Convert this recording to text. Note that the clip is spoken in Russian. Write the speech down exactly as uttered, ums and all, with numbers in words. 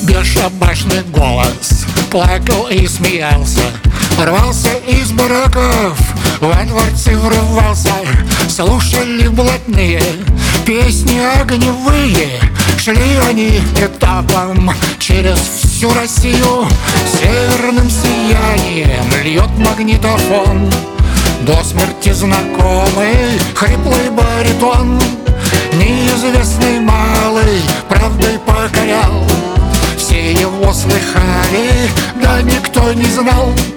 Бесшабашный голос плакал и смеялся, рвался из бараков, во дворцы врывался. Слушали блатные песни огневые, шли они этапом через всю Россию. Северным сиянием льет магнитофон до смерти знакомый хриплый баритон. Неизвестный малый правдой покорял, все его слыхали, да никто не знал,